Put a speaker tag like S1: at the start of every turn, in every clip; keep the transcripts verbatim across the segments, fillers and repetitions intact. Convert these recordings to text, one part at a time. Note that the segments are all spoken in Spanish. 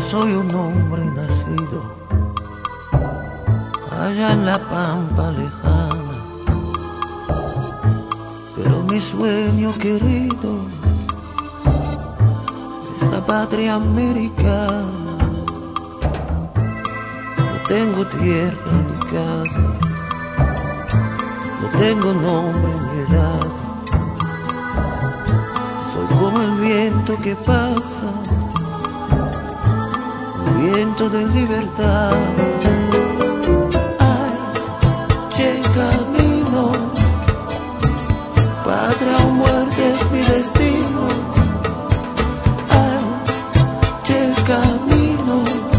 S1: soy un hombre nacido allá en la pampa lejana, pero mi sueño querido es la patria americana. No tengo tierra ni casa, no tengo nombre ni edad, soy como el viento que pasa, viento de libertad. Ay, che camino, patria o muerte es mi destino. Ay, che camino,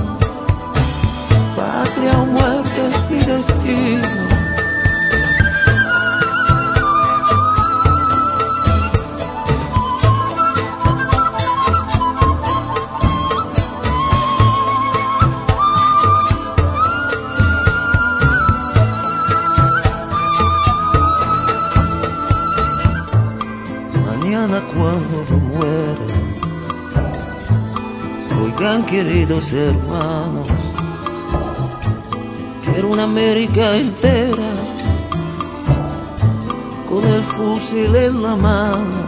S1: patria o muerte es mi destino. Cuando yo muera, oigan queridos hermanos, quiero una América entera con el fusil en la mano.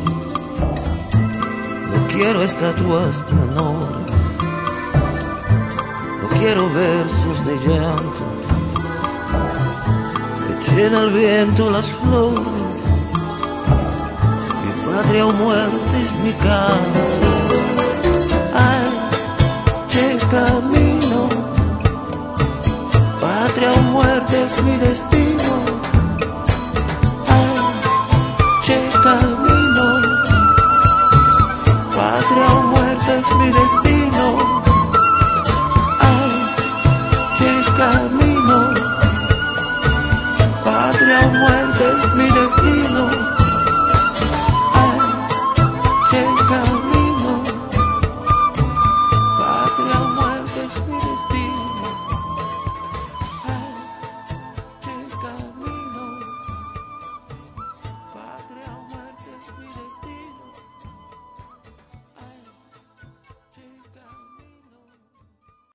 S1: No quiero estatuas de honores, no quiero versos de llanto, echen al viento las flores. Patria o muerte es mi canto. Ay, che camino, patria o muerte es mi destino. Ay, che camino, patria o muerte es mi destino. Ay, che camino, patria o muerte es mi destino. Checa